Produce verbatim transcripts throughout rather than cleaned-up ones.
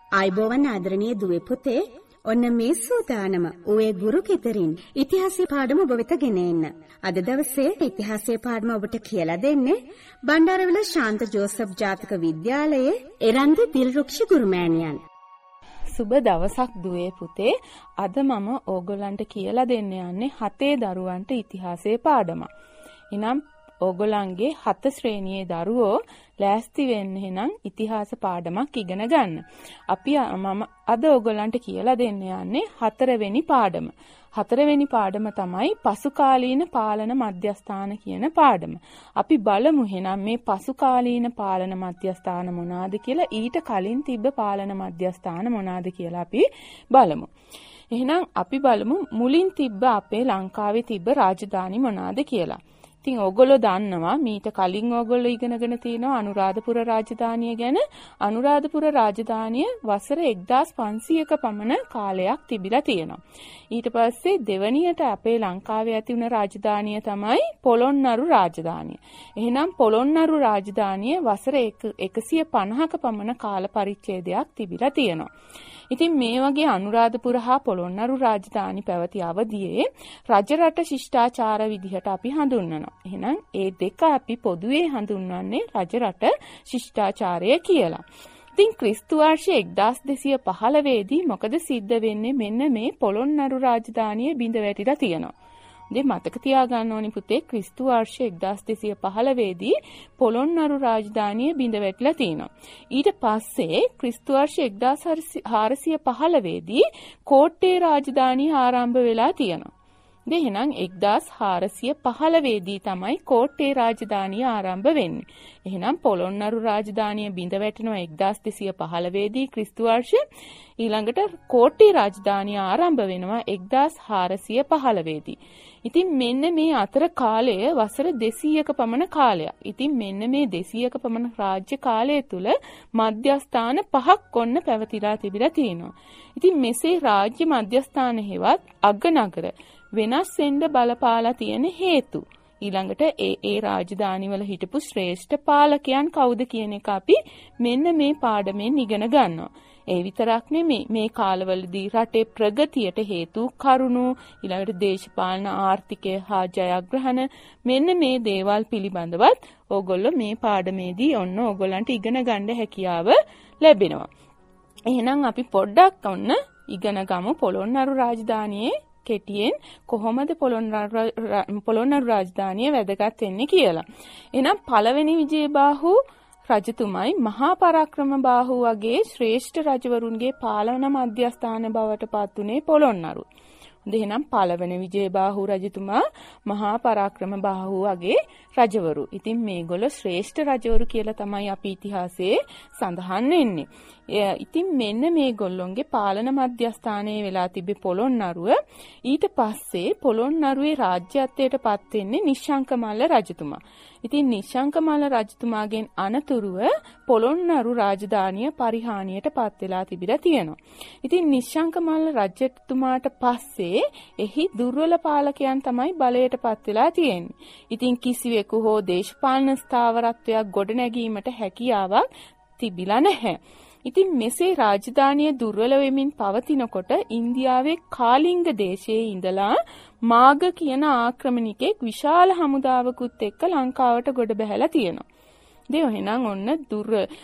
ආයිබෝවන් ආදරණීය දුවේ පුතේ, ඔන්න මේ සූදානම ඔය ගුරු කෙතරින් ඉතිහාසයේ පාඩම ඔබ වෙත ගෙන එන්න. අද දවසේ ඉතිහාසයේ පාඩම ඔබට කියලා දෙන්නේ බණ්ඩාරවිල ශාන්ත ජෝසප් ජාතික විද්‍යාලයේ එරන්දි දිල්රුක්ෂි ගුරුමෑණියන්. සුබ දවසක් දුවේ පුතේ. අද මම ඕගොල්ලන්ට කියලා දෙන්න යන්නේ හතේ දරුවන්ට ඉතිහාසයේ පාඩම. එනම් ඕගොල්ලන්ගේ හත ශ්‍රේණියේ දරුවෝ ලෑස්ති වෙන්න එහෙනම් ඉතිහාස පාඩමක් ඉගෙන ගන්න. අපි මම අද ඕගොල්ලන්ට කියලා දෙන්න යන්නේ හතරවෙනි පාඩම. හතරවෙනි පාඩම තමයි පසුකාලීන පාලන මධ්‍යස්ථාන කියන පාඩම. අපි බලමු එහෙනම් මේ පසුකාලීන පාලන මධ්‍යස්ථාන මොනවාද කියලා, ඊට කලින් තිබ්බ පාලන මධ්‍යස්ථාන මොනවාද කියලා අපි බලමු. එහෙනම් අපි බලමු මුලින් තිබ්බ අපේ ලංකාවේ තිබ්බ රාජධානි මොනවාද කියලා. ඉතින් ඕගොල්ලෝ දන්නවා මීට කලින් ඕගොල්ලෝ ඉගෙනගෙන තියෙනවා අනුරාධපුර රාජධානිය ගැන. අනුරාධපුර රාජධානිය වසර එක්දාස් පන්සීයක පමණ කාලයක් තිබිලා තියෙනවා. ඊට පස්සේ දෙවනියට අපේ ලංකාවේ ඇති වුණ රාජධානිය තමයි පොළොන්නරු රාජධානිය. එහෙනම් පොළොන්නරු රාජධානිය වසර එකසිය පනහක පමණ කාල පරිච්ඡේදයක් තිබිලා තියෙනවා. ඉතින් මේ වගේ අනුරාධපුර හා පොළොන්නරු රාජධානි පැවති අවධියේ රජරට ශිෂ්ටාචාර විදිහට අපි හඳුන්වනවා. එහෙනම් ඒ දෙක අපි පොදුවේ හඳුන්වන්නේ රජරට ශිෂ්ටාචාරය කියලා. ඉතින් ක්‍රිස්තු වර්ෂ එක්දාස් දෙසිය පහළොව දී මොකද සිද්ධ වෙන්නේ? මෙන්න මේ පොළොන්නරු රාජධානිය බිඳ වැටිලා තියෙනවා. ඉතින් මතක තියාගන්න ඕනි පුතේ, ක්‍රිස්තු වර්ෂ එක්දාස් දෙසිය පහළොව දී පොළොන්නරු රාජධානිය බිඳ වැටිලා තියෙනවා. ඊට පස්සේ ක්‍රිස්තු වර්ෂ එක්දාස් හාරසිය පහළොව දී කෝට්ටේ රාජධානිය ආරම්භ වෙලා තියෙනවා. ඉතින් එහෙනම් එක්දාස් හාරසිය පහළොව දී තමයි කෝට්ටේ රාජධානිය ආරම්භ වෙන්නේ. එහෙනම් පොළොන්නරු රාජධානිය බිඳ වැටෙනවා එක්දාස් දෙසිය පහළොව දී ක්‍රිස්තු වර්ෂ. ඊළඟට කෝට්ටේ රාජධානිය ආරම්භ වෙනවා එක්දාස් හාරසිය පහළොව දී. ඉතින් මෙන්න මේ අතර කාලය වසර දෙසීයක පමණ කාලයක්. ඉතින් මෙන්න මේ දෙසීයක පමණ රාජ්‍ය කාලය තුල මධ්‍යස්ථාන පහක් ඔන්න පැවතිලා තිබිලා තියෙනවා. ඉතින් මෙසේ රාජ්‍ය මධ්‍යස්ථාන හේවත් අගනගර වෙනස් වෙන්න බලපාලා තියෙන හේතු, ඊළඟට ඒ ඒ රාජධානිවල හිටපු ශ්‍රේෂ්ඨ පාලකයන් කවුද කියන එක අපි මෙන්න මේ පාඩමෙන් ඉගෙන ගන්නවා. ඒ විතරක් නෙමෙයි, මේ කාලවලදී රටේ ප්‍රගතියට හේතු කරුණු, ඊළඟට දේශපාලන ආර්ථිකය හා ජයග්‍රහණ, මෙන්න මේ දේවල් පිළිබඳවත් ඕගොල්ලෝ මේ පාඩමේදී ඔන්න ඕගොල්ලන්ට ඉගෙන ගන්න හැකියාව ලැබෙනවා. එහෙනම් අපි පොඩ්ඩක් ඔන්න ඉගෙන ගමු පොළොන්නරු රාජධානියේ කෙටියෙන් කොහොමද පොළොන්නරු රාජධානිය වැදගත් වෙන්නේ කියලා. එහෙනම් පළවෙනි විජයබාහු රජතුමයි මහා පරාක්‍රමබාහු වගේ ශ්‍රේෂ්ඨ රජවරුන්ගේ පාලන මධ්‍යස්ථාන බවට පත් උනේ පොළොන්නරු. එහෙනම් පළවෙනි විජයබාහු රජතුමා මහා පරාක්‍රමබාහු වගේ රජවරු. ඉතින් මේගොල්ලෝ ශ්‍රේෂ්ඨ රජවරු කියලා තමයි අපි ඉතිහාසයේ සඳහන් වෙන්නේ. ඉතින් මෙන්න මේගොල්ලොන්ගේ පාලන මධ්‍යස්ථානයේ වෙලා තිබෙ පොළොන්නරුව. ඊට පස්සේ පොළොන්නරුවේ රාජ්‍යත්වයට පත් වෙන්නේ නිශ්ශංකමල්ල රජතුමා. ඉතින් නිශ්ශංකමල්ල රජතුමාගෙන් අනතුරුව පොළොන්නරු රාජධානිය පරිහානියට පත් වෙලා තිබිලා තියෙනවා. ඉතින් නිශ්ශංකමල්ල රජතුමාට පස්සේ එහි දුර්වල පාලකයන් තමයි බලයට පත් වෙලා තියෙන්නේ. ඉතින් කිසිවෙකු හෝ දේශපාලන ස්ථාවරත්වයක් ගොඩනැගීමට හැකියාවක් තිබිලා නැහැ. ඉතින් මෙසේ රාජධානිය දුර්වල වෙමින් පවතිනකොට ඉන්දියාවේ කාලිංග දේශයේ ඉඳලා මාග කියන ආක්‍රමණිකෙක් විශාල හමුදාවකුත් එක්ක ලංකාවට ගොඩ බැහැලා තියෙනවා. දෙව එහෙනම් ඔන්න දුර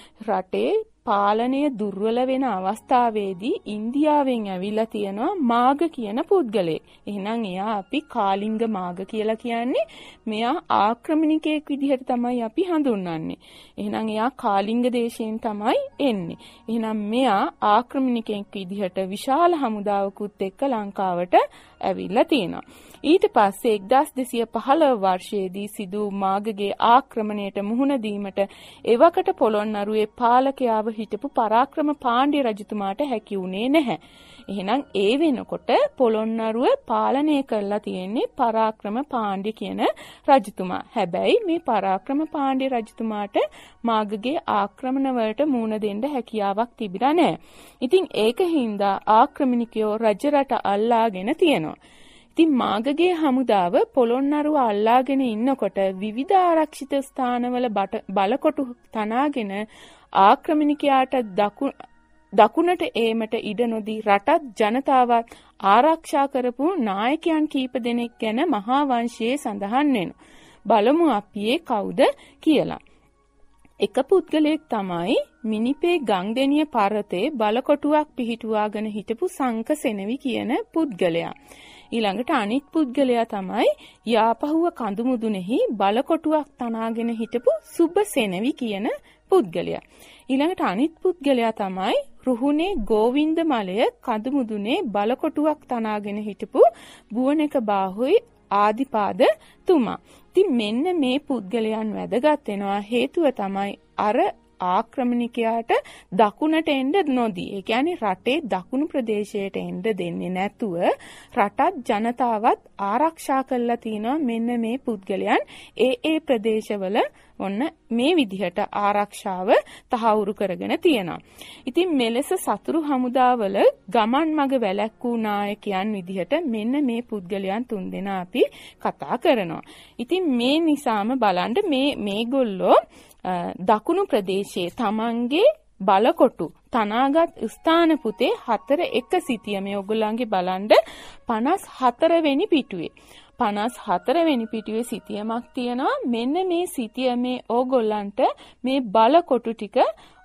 රටේ පාලනය දුර්වල වෙන අවස්ථාවේදී ඉන්දියාවෙන් ඇවිල්ලා තියෙනවා මාග කියන පුද්ගලයෙක්. එහෙනම් එයා අපි කාලිංග මාග කියලා කියන්නේ. මෙයා ආක්‍රමණිකයෙක් විදිහට තමයි අපි හඳුන්වන්නේ. එහෙනම් එයා කාලිංග දේශයෙන් තමයි එන්නේ. එහෙනම් මෙයා ආක්‍රමණිකයෙක් විදිහට විශාල හමුදාවකුත් එක්ක ලංකාවට ඇවිල්ලා තියෙනවා. ඊට පස්සේ එක්දාස් දෙසිය පහළොව වර්ෂයේදී සිදු මාගගේ ආක්‍රමණයට මුහුණ දීමට එවකට පොළොන්නරුවේ පාලකයාව හිටපු පරාක්‍රම පාණ්ඩ්‍ය රජතුමාට හැකි වුණේ නැහැ. එහෙනම් ඒ වෙනකොට පොළොන්නරුව පාලනය කරලා තියෙන්නේ පරාක්‍රම පාණ්ඩ්‍ය කියන රජතුමා. හැබැයි මේ පරාක්‍රම පාණ්ඩ්‍ය රජතුමාට මාගගේ ආක්‍රමණ වලට මුහුණ දෙන්න හැකියාවක් තිබිලා නැහැ. ඉතින් ඒක හින්දා ආක්‍රමණිකයෝ රජරට අල්ලාගෙන තියෙනවා. ඉතින් මාගගේ හමුදාව පොළොන්නරුව අල්ලාගෙන ඉන්නකොට විවිධ ආරක්ෂිත ස්ථානවල බලකොටු තනාගෙන ආක්‍රමණිකයාට දකුණට ඒමට ඉඩ නොදී රටත් ජනතාවත් ආරක්ෂා කරපු නායකයන් කීප දෙනෙක් ගැන මහා වංශයේ සඳහන් වෙනවා. බලමු අපි ඒ කවුද කියලා. එක පුද්ගලයෙක් තමයි මිනිපේ ගංදෙනිය පර්වතයේ බලකොටුවක් පිහිටුවාගෙන හිටපු සංක සෙනවි කියන පුද්ගලයා. ඊළඟට අනිත් පුද්ගලයා තමයි යාපහුව කඳුමුදුනේහි බලකොටුවක් තනාගෙන හිටපු සුබ සෙනවි කියන පුද්ගලයා. ඊළඟට අනිත් පුද්ගලයා තමයි රුහුණේ ගෝවින්ද මලය කඳුමුදුනේ බලකොටුවක් තනාගෙන හිටපු බුවනක බාහුයි ආදිපාද තුමා. ඉතින් මෙන්න මේ පුද්ගලයන් වැදගත් වෙනවා. හේතුව තමයි අර ආක්‍රමණිකයාට දකුණට එන්න නොදී. ඒ කියන්නේ රටේ දකුණු ප්‍රදේශයට එන්න දෙන්නේ නැතුව රටත් ජනතාවත් ආරක්ෂා කරලා තිනවා. මෙන්න මේ පුද්ගලයන් ඒ ඒ ප්‍රදේශවල ඔන්න මේ විදිහට ආරක්ෂාව තහවුරු කරගෙන තියෙනවා. ඉතින් මෙලෙස සතුරු හමුදාවල ගමන් මග වැළැක්වූ නායකයන් විදිහට මෙන්න මේ පුද්ගලයන් තුන්දෙනා අපි කතා කරනවා. ඉතින් මේ නිසාම බලන්න මේ මේගොල්ලෝ දකුණු ප්‍රදේශයේ තමන්ගේ බලකොටු තනාගත් ස්ථාන පුතේ හතර එක සිටිය මේ ඔයගොල්ලන්ගේ බලන්න පනස් හතර වෙනි පිටුවේ පනස් හතර වෙනි පිටුවේ සිටියමක් තියෙනවා. මෙන්න මේ සිටියමේ ඕගොල්ලන්ට මේ බලකොටු ටික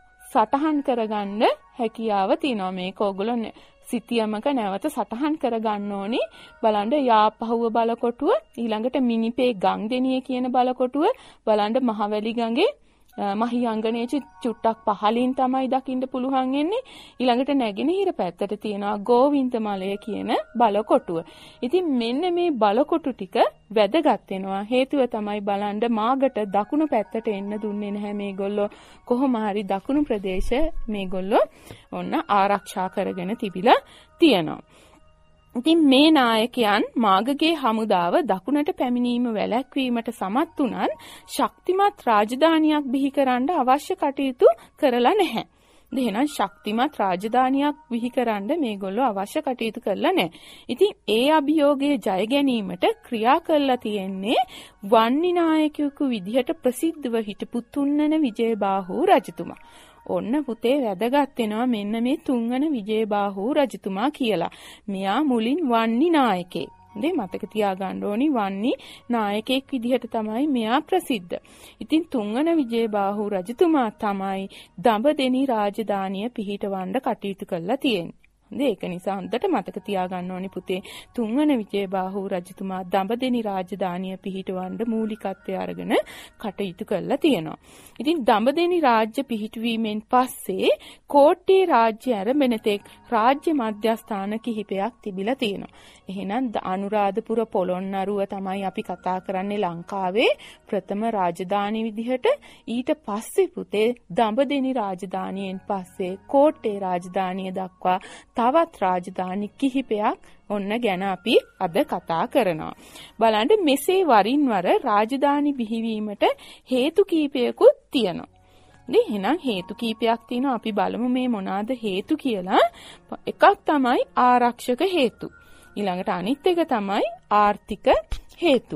සටහන් කරගන්න හැකියාව තියෙනවා. මේක ඕගොල්ලෝ සිටියමක නැවත සටහන් කරගන්න ඕනි. බලන්න යාපහුව බලකොටුව, ඊළඟට මිනිපේ ගංදෙනිය කියන බලකොටුව, බලන්න මහවැලි ගඟේ මහියංගනේ චුට්ටක් පහලින් තමයි දකින්න පුළුවන් වෙන්නේ. ඊළඟට නැගෙනහිර පැත්තට තියෙනවා ගෝවින්ද මලය කියන බලකොටුව. ඉතින් මෙන්න මේ බලකොටු ටික වැදගත් වෙනවා. හේතුව තමයි බලන්න මාගට දකුණු පැත්තට එන්න දුන්නේ නැහැ මේගොල්ලෝ. කොහොම හරි දකුණු ප්‍රදේශ මේගොල්ලෝ ඔන්න ආරක්ෂා කරගෙන තිබිලා තියෙනවා. ඉතින් මේ නායකයන් මාගගේ හමුදාව දකුණට පැමිණීම වැළැක්වීමට සමත් වුණත් ශක්තිමත් රාජධානියක් බිහි කරන්න අවශ්‍ය කටයුතු කරලා නැහැ. එහෙනම් ශක්තිමත් රාජධානියක් බිහි කරන්න මේගොල්ලෝ අවශ්‍ය කටයුතු කරලා නැහැ. ඉතින් ඒ අභියෝගයේ ජය ගැනීමට ක්‍රියා කරලා තියෙන්නේ වන්නි නායකයෙකු විදිහට ප්‍රසිද්ධව හිටපු තුන්නන විජයබාහු රජතුමා. ඔන්න පුතේ වැදගත් වෙනවා මෙන්න මේ තුන්වන විජයබාහු රජතුමා කියලා. මෙයා මුලින් වන්නි නායකයෙක්. හරි මතක තියාගන්න ඕනි වන්නි නායකයෙක් විදිහට තමයි මෙයා ප්‍රසිද්ධ. ඉතින් තුන්වන විජයබාහු රජතුමා තමයි දඹදෙනි රාජධානිය පිහිටවන්න කටයුතු කරලා තියෙන්නේ. ඒක නිසා හොඳට මතක තියාගන්න ඕනි පුතේ තුන්වන විජයබාහු රජතුමා දඹදෙනි රාජධානිය පිහිටවන්න මූලිකත්වය අරගෙන කටයුතු කරලා තියෙනවා. ඉතින් දඹදෙනි රාජ්‍ය පිහිටුවීමෙන් පස්සේ කෝට්ටේ රාජ්‍ය ආරම්භන තෙක් රාජ්‍ය මධ්‍යස්ථාන කිහිපයක් තිබිලා තියෙනවා. එහෙනම් අනුරාධපුර පොළොන්නරුව තමයි අපි කතා කරන්නේ ලංකාවේ ප්‍රථම රාජධානි විදිහට. ඊට පස්සේ පුතේ දඹදෙනි රාජධානියෙන් පස්සේ කෝට්ටේ රාජධානිය දක්වා තවත් රාජධානි කිහිපයක් ඔන්න ගැන අපි අද කතා කරනවා. බලන්න මෙසේ වරින් වර රාජධානි බිහිවීමට හේතු කීපයකුත් තියෙනවා. නේ එහෙනම් හේතු කීපයක් තියෙනවා. අපි බලමු මේ මොනවාද හේතු කියලා. එකක් තමයි ආරක්ෂක හේතු. ඊළඟට අනිත් එක තමයි ආර්ථික හේතු.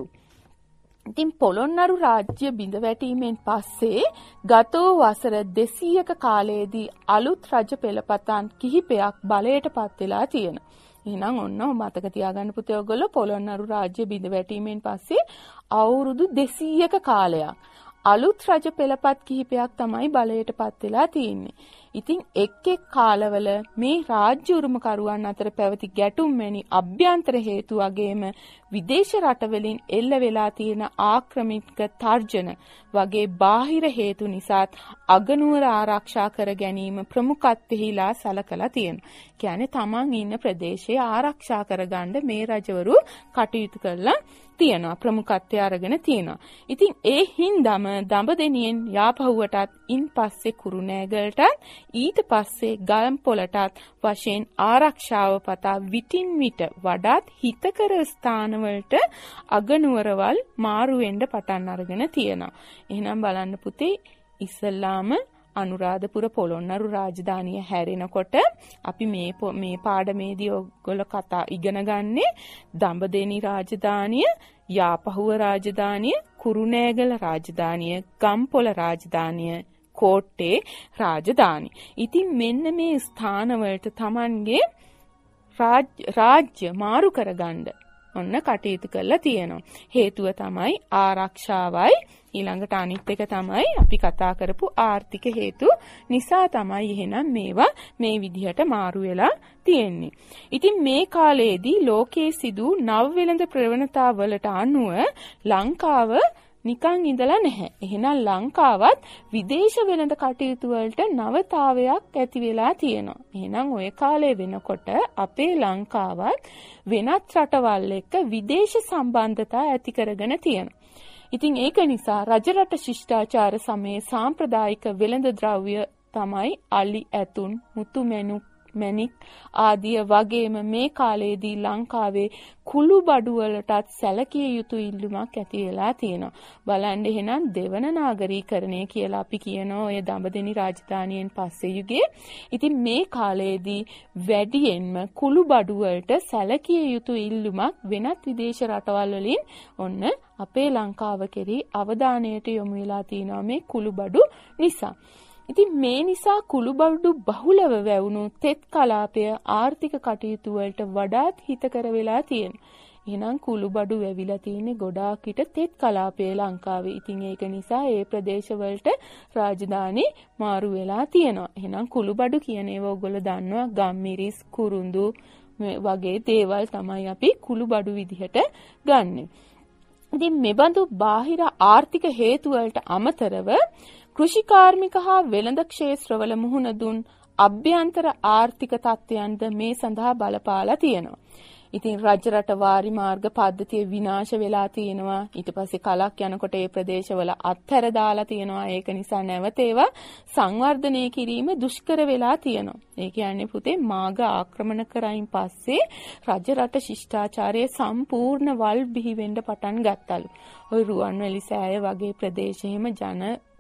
ඉතින් පොළොන්නරු රාජ්‍ය බිඳ වැටීමෙන් පස්සේ ගත වූ වසර දෙසීයක කාලයේදී අලුත් රජ පෙළපතන් කිහිපයක් බලයට පත් වෙලා තියෙනවා. එහෙනම් ඔන්න මතක තියාගන්න පුතේ ඔයගොල්ලෝ පොළොන්නරු රාජ්‍ය බිඳ වැටීමෙන් පස්සේ අවුරුදු දෙසීයක කාලයක් අලුත් රජ පෙළපත් කිහිපයක් තමයි බලයට පත් වෙලා තියෙන්නේ. ඉතින් එක් එක් කාලවල මේ රාජ්‍ය උරුමකරුවන් අතර පැවති ගැටුම් වැනි අභ්‍යන්තර හේතු වගේම විදේශ රටවලින් එල්ල වෙලා තියෙන ආක්‍රමික තර්ජන වගේ බාහිර හේතු නිසාත් අගනුවර ආරක්ෂා කර ගැනීම ප්‍රමුඛත්වෙහිලා සලකලා තියෙනවා. කියන්නේ තමන් ඉන්න ප්‍රදේශය ආරක්ෂා කරගන්න මේ රජවරු කටයුතු කරලා තියෙනවා. ප්‍රමුඛත්වය අරගෙන තියෙනවා. ඉතින් ඒ හින්දාම දඹදෙනියෙන් යාපහුවටත් ඉන් පස්සේ කුරුණෑගලටත් ඊට පස්සේ ගම්පොළටත් වශයෙන් ආරක්ෂාව පතා විටින් විට වඩාත් හිතකර ස්ථානවලට අගනුවරවල් මාරු වෙන්න පටන් අරගෙන තියෙනවා. එහෙනම් බලන්න පුතේ ඉස්සල්ලාම අනුරාධපුර පොළොන්නරු රාජධානිය හැරෙනකොට අපි මේ මේ පාඩමේදී ඔයගොල්ලෝ කතා ඉගෙන ගන්නේ දඹදෙනි රාජධානිය, යාපහුව රාජධානිය, කුරුණෑගල රාජධානිය, ගම්පොළ රාජධානිය කෝට්ටේ රාජධානි. ඉතින් මෙන්න මේ ස්ථානවලට Tamanගේ රාජ්‍ය මාරු කරගන්න ඔන්න කටයුතු කරලා තියෙනවා. හේතුව තමයි ආරක්ෂාවයි ඊළඟට අනිත් එක තමයි අපි කතා කරපු ආර්ථික හේතු නිසා තමයි එහෙනම් මේවා මේ විදිහට මාරු වෙලා තියෙන්නේ. ඉතින් මේ කාලයේදී ලෝකයේ සිදු නව වෙළඳ ප්‍රවණතාවලට අනුව ලංකාව නිකන් ඉඳලා නැහැ. එහෙනම් ලංකාවත් විදේශ වෙළඳ කටයුතු වලට නවතාවයක් ඇති වෙලා තියෙනවා. එහෙනම් ওই කාලේ වෙනකොට අපේ ලංකාවත් වෙනත් රටවල් එක්ක විදේශ සම්බන්ධතා ඇති කරගෙන තියෙනවා. ඉතින් ඒක නිසා රජරට ශිෂ්ටාචාර සමයේ සාම්ප්‍රදායික වෙළඳ ද්‍රව්‍ය තමයි අලි ඇතුන්, මුතු මැණික් මැණික් ආදිය වගේම මේ කාලේදී ලංකාවේ කුළු බඩු වලටත් සැලකිය යුතු ඉල්ලුමක් ඇති වෙලා තියෙනවා. බලන්න එහෙනම් දෙවන නාගරීකරණය කියලා අපි කියනවා ඔය දඹදෙණි රාජධානියෙන් පස්සේ යුගයේ. ඉතින් මේ කාලේදී වැඩියෙන්ම කුළු බඩු වලට සැලකිය යුතු ඉල්ලුමක් වෙනත් විදේශ රටවල් වලින් ඔන්න අපේ ලංකාව කෙරෙහි අවධානයට යොමු වෙලා තියෙනවා මේ කුළු බඩු නිසා. ඉතින් මේ නිසා කුළුබඩු බහුලව වැවුණු තෙත් කලාපය ආර්ථික කටයුතු වලට වඩාත් හිතකර වෙලා තියෙනවා. එහෙනම් කුළුබඩු වැවිලා තියෙන්නේ ගොඩාක් විට තෙත් කලාපයේ ලංකාවේ. ඉතින් ඒක නිසා ඒ ප්‍රදේශවලට රාජධානි මාරු වෙලා තියෙනවා. එහෙනම් කුළුබඩු කියන ඒවා ඔයගොල්ලෝ දන්නවා ගම්මිරිස්, කුරුඳු වගේ දේවල් තමයි අපි කුළුබඩු විදිහට ගන්නෙ. ඉතින් මෙබඳු බාහිර ආර්ථික හේතු වලට අමතරව කෘෂිකාර්මික හා වෙළඳ ක්ෂේත්‍රවල මුහුණ දුන් අභ්‍යන්තර ආර්ථික තත්ත්වයන්ද මේ සඳහා බලපාලා තියෙනවා. ඉතින් රජ රට වාරි මාර්ග පද්ධතිය විනාශ වෙලා තියෙනවා. ඊට පස්සේ කලක් යනකොට ඒ ප්‍රදේශවල අත්හැර දාලා තියෙනවා. ඒක නිසා නැවත ඒවා සංවර්ධනය කිරීම දුෂ්කර වෙලා තියෙනවා. ඒ කියන්නේ පුතේ මාග ආක්‍රමණ කරයින් පස්සේ රජ රට ශිෂ්ටාචාරයේ සම්පූර්ණ වල් බිහි වෙන්න පටන් ගත්තලු. ওই රුවන්වැලි සෑය වගේ ප්‍රදේශෙහිම ජන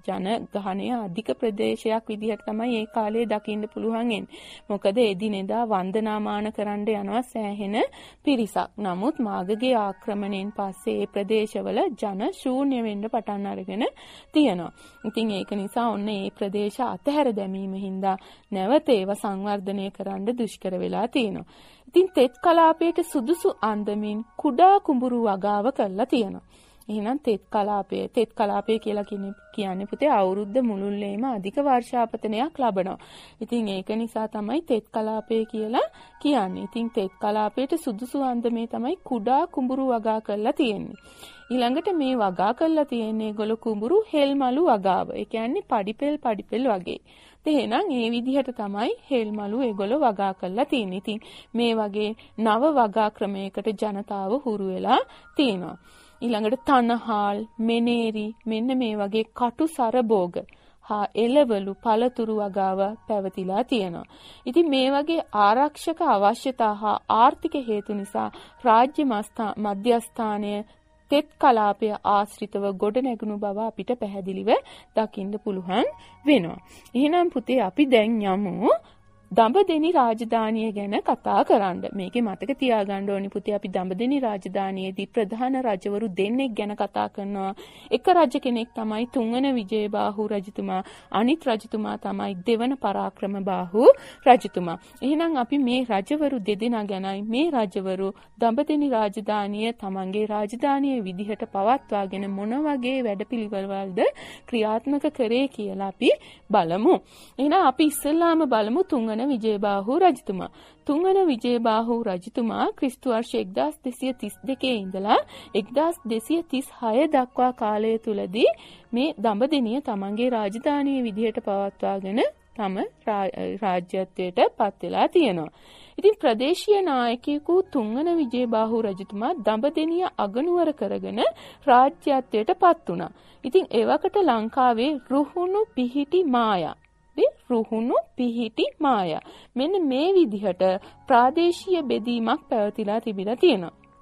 ජනගහනය අධික ප්‍රදේශයක් විදිහට තමයි ඒ කාලේ දකින්න පුළුවන් එන්නේ. මොකද එදිනෙදා වන්දනාමාන කරන්න යනවා සෑහෙන පිරිසක්. නමුත් මාගගේ ආක්‍රමණයෙන් පස්සේ ඒ ප්‍රදේශවල ජන ශූන්‍ය වෙන්න පටන් අරගෙන තියෙනවා. ඉතින් ඒක නිසා ඔන්න ඒ ප්‍රදේශ අතහැර දැමීම හින්දා නැවත ඒවා සංවර්ධනය කරන්න දුෂ්කර වෙලා තියෙනවා. ඉතින් තෙත් කලාපයට සුදුසු අන්දමින් කුඩා කුඹුරු වගාව කරලා තියෙනවා. එහෙනම් තෙත් කලාපය තෙත් කලාපය කියලා කියන්නේ පුතේ අවුරුද්ද මුළුල්ලේම අධික වර්ෂාපතනයක් ලබනවා. ඉතින් ඒක නිසා තමයි තෙත් කලාපය කියලා කියන්නේ. ඉතින් තෙත් කලාපයට සුදුසු අන්දමේ තමයි කුඩා කුඹුරු වගා කරලා තියෙන්නේ. ඊළඟට මේ වගා කරලා තියෙන්නේ ඒගොල්ලෝ කුඹුරු හෙල්මලු වගාව. ඒ කියන්නේ පඩිපෙල් පඩිපෙල් වගේ. එහෙනම් ඒ විදිහට තමයි හෙල්මලු ඒගොල්ලෝ වගා කරලා තියෙන්නේ. ඉතින් මේ වගේ නව වගා ක්‍රමයකට ජනතාව හුරු වෙලා තියෙනවා. ඊළඟට තනහාල්, මෙනේරි මෙන්න මේ වගේ කටු සරබෝග හා එළවලු පළතුරු වගාව පැවතිලා තියෙනවා. ඉතින් මේ වගේ ආරක්ෂක අවශ්‍යතා හා ආර්ථික හේතු නිසා රාජ්‍ය මධ්‍යස්ථානය තෙත් කලාපය ආශ්‍රිතව ගොඩ නැගුණු බව අපිට පැහැදිලිව දකින්න පුළුවන් වෙනවා. එහෙනම් පුතේ අපි දැන් යමු දඹදෙණි රාජධානිය ගැන කතා කරන්න. මේකේ මතක තියාගන්න ඕනි පුතේ අපි දඹදෙණි රාජධානියේදී ප්‍රධාන රජවරු දෙන්නෙක් ගැන කතා කරනවා. එක රජ කෙනෙක් තමයි තුන්වන විජයබාහු රජතුමා. අනිත් රජතුමා තමයි දෙවන පරාක්‍රමබාහු රජතුමා. එහෙනම් අපි මේ රජවරු දෙදෙනා ගැනයි මේ රජවරු දඹදෙණි රාජධානිය තමන්ගේ රාජධානියේ විදිහට පවත්වාගෙන මොන වගේ වැඩපිළිවෙළවල්ද ක්‍රියාත්මක කරේ කියලා අපි බලමු. එහෙනම් අපි ඉස්සෙල්ලාම බලමු තුන්වන විජයබාහු රජතුමා. තුන්වන විජයබාහු රජතුමා ක්‍රිස්තු වර්ෂ එක්දාස් දෙසිය තිස් දෙකේ ඉඳලා එක්දාස් දෙසිය තිස් හය දක්වා කාලය තුලදී මේ දඹදෙණිය තමන්ගේ රාජධානිය විදිහට පවත්වාගෙන තම රාජ්‍යත්වයට පත් වෙලා තියෙනවා. ඉතින් ප්‍රදේශීය නායකයෙකු තුන්වන විජයබාහු රජතුමා දඹදෙණිය අගනුවර කරගෙන රාජ්‍යත්වයට පත් වුණා. ඉතින් එවකට ලංකාවේ රුහුණු පිහිටි මායා රුහුණු පිහිටි මායා මෙන්න මේ විදිහට ප්‍රාදේශීය බෙදීමක් පැවතිලා තිබිලා තියෙනවා.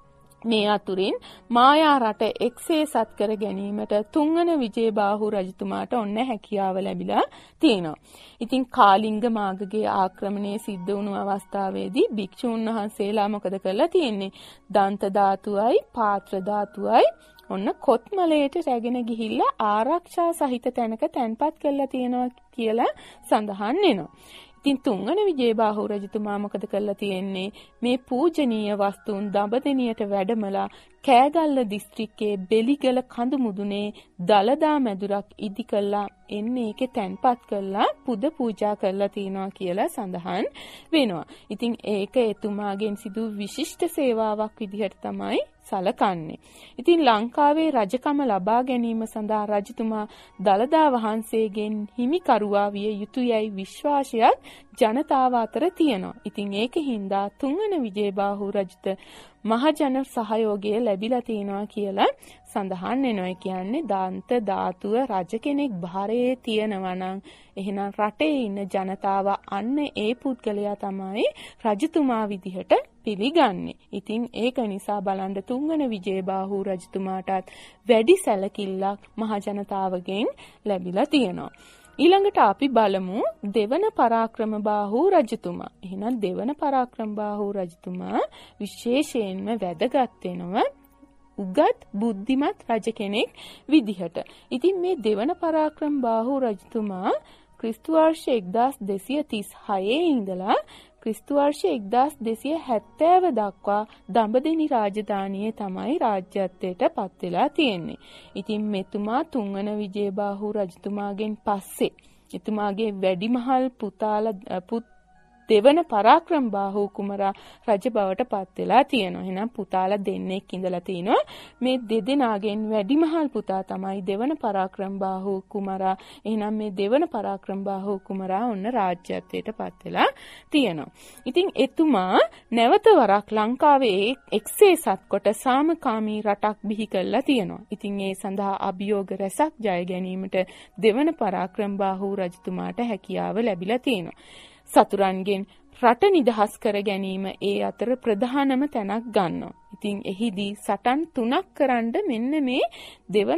මේ අතුරින් මායා රට එක්සේසත් කර ගැනීමට තුන්වන විජේබාහු රජතුමාට ඔන්න හැකියාව ලැබිලා තියෙනවා. ඉතින් කාලිංග මාගගේ ආක්‍රමණය සිද්ධ වුණු අවස්ථාවේදී භික්ෂුන් වහන්සේලා මොකද කරලා තියෙන්නේ? දන්ත ධාතුවයි පාත්‍ර ධාතුවයි ඔන්න කොත්මලයට රැගෙන ගිහිල්ලා ආරක්ෂා සහිත තැනක තැන්පත් කරලා තියෙනවා කියලා සඳහන් වෙනවා. ඉතින් තුන්වන විජේබාහු රජතුමා මොකද කරලා තියෙන්නේ? මේ පූජනීය වස්තුන් දඹදෙනියට වැඩමලා කෑගල්ල දිස්ත්‍රික්කයේ බෙලිගල කඳු මුදුනේ දලදා මැදුරක් ඉදි කළා එන්නේ ඒකේ තැන්පත් කළා පුද පූජා කරලා තියනවා කියලා සඳහන් වෙනවා. ඉතින් ඒක එතුමාගෙන් සිදු විශිෂ්ට සේවාවක් විදිහට තමයි සලකන්නේ. ඉතින් ලංකාවේ රජකම ලබා ගැනීම සඳහා රජතුමා දලදා වහන්සේගෙන් හිමිකරුවා විය යුතුයයි විශ්වාසයක් ජනතාව අතර තියෙනවා. ඉතින් ඒකින්දා තුන්වන විජේබාහු රජුට මහජන සහයෝගය ලැබිලා තියෙනවා කියලා සඳහන් වෙනවා. කියන්නේ දාන්ත ධාතුව රජ කෙනෙක් භාරයේ තියනවා නම් එහෙනම් රටේ ඉන්න ජනතාව අන්න ඒ පුද්ගලයා තමයි රජතුමා විදිහට පිළිගන්නේ. ඉතින් ඒක නිසා බලන්න තුන්වන විජේබාහු රජතුමාටත් වැඩි සැලකිල්ලක් මහජනතාවගෙන් ලැබිලා තියෙනවා. ඊළඟට අපි බලමු දෙවන පරාක්‍රමබාහු රජතුමා. එහෙනම් දෙවන පරාක්‍රමබාහු රජතුමා විශේෂයෙන්ම වැදගත් වෙනවා උගත් බුද්ධිමත් රජ කෙනෙක් විදිහට. ඉතින් මේ දෙවන පරාක්‍රමබාහු රජතුමා ක්‍රිස්තු වර්ෂ එක්දාස් දෙසිය තිස් හයේ ඉඳලා ක්‍රිස්තු වර්ෂ එක්දාස් දෙසිය හැත්තෑව දක්වා දඹදෙනි රාජධානියේ තමයි රාජ්‍යත්වයට පත් වෙලා තියෙන්නේ. ඉතින් මෙතුමා තුන්වන විජේබාහු රජතුමාගෙන් පස්සේ එතුමාගේ වැඩිමහල් පුතාලා පුත් දෙවන පරාක්‍රමබාහු කුමරා රජ බවට පත් වෙලා තියෙනවා. එහෙනම් පුතාලා දෙන්නෙක් ඉඳලා තිනවා. මේ දෙදෙනාගෙන් වැඩිමහල් පුතා තමයි දෙවන පරාක්‍රමබාහු කුමරා. එහෙනම් මේ දෙවන පරාක්‍රමබාහු කුමරා ඔන්න රාජ්‍යත්වයට පත් වෙලා තියෙනවා. ඉතින් එතුමා නැවත වරක් ලංකාවේ එක්සේසත් කොට සාමකාමී රටක් බිහි කළා තියෙනවා. ඉතින් ඒ සඳහා අභියෝග රැසක් ජය ගැනීමට දෙවන පරාක්‍රමබාහු රජතුමාට හැකියාව ලැබිලා තියෙනවා. සතුරන්ගෙන් රට නිදහස් කර ගැනීම ඒ අතර ප්‍රධානම තැනක් ගන්නවා. ඉතින් එහිදී සටන් තුනක් කරන්න මෙන්න මේ දෙවන